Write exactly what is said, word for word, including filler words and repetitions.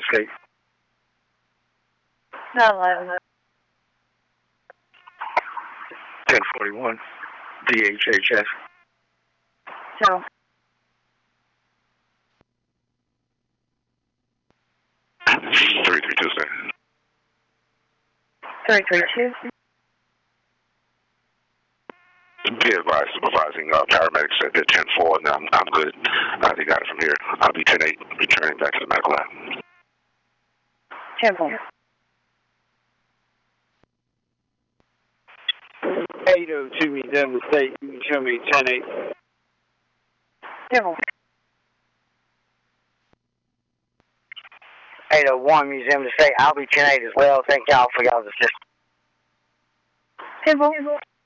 State. nine eleven. ten forty-one. D H H S. So. three three two, sir. three three two. Be advised, supervising uh, paramedics at the ten four. Now, I'm, I'm good. Uh, they got it from here. I'll be ten eight, returning back to the medical lab. ten four. eight oh two Museum State. You can show me ten eight. ten four. eight oh one Museum State. I'll be ten eight as well. Thank y'all for y'all's assistance. ten four.